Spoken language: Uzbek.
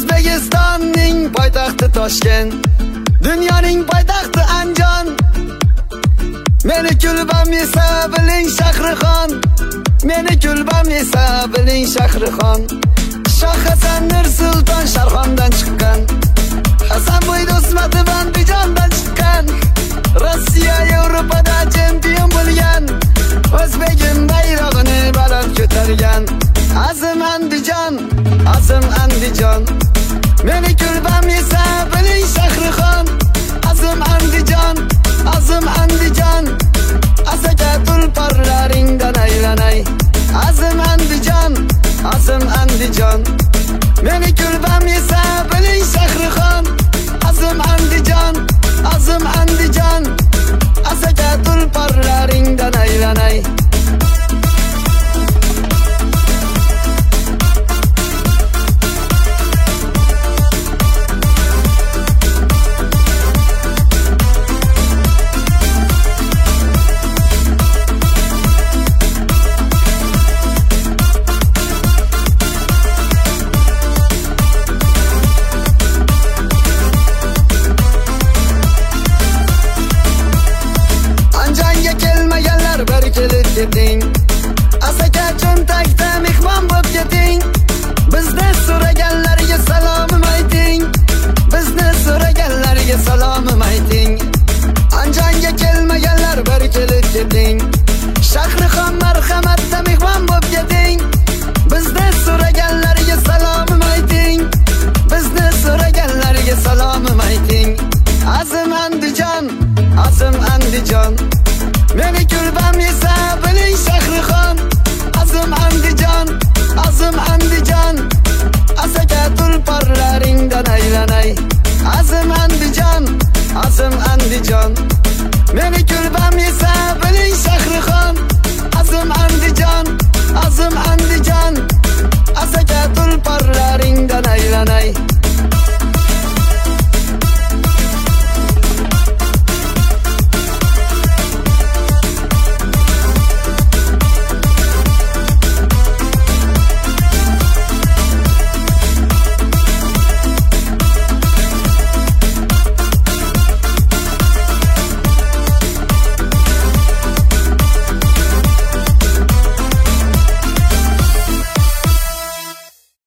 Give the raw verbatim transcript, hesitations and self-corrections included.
O'zbekistonning poytaxti Toshkent, dunyoning poytaxti Andijon. Meni kulbam esa biling Shahrixon, meni kulbam esa biling Shahrixon. Shoh Hasan Nursulton Sharxondan chiqqan, Hasanboy Do'stmatov Andijondan chiqqan. Rossiya Yevropada chempion bo'lgan, O'zbegim bayrog'ini baland ko'targan. Azim Andijon, Azim Andijon. Meni kulbam esa biling Shahrixon, Azim Andijon, Azim Andijon. Asaka tulparlaringdan aylanay, Azim Andijon, Azim Andijon. Meni kulbam esa biling Shahrixon, Azim Andijon, Azim Andijon. Asaka tulparlaringdan aylanay.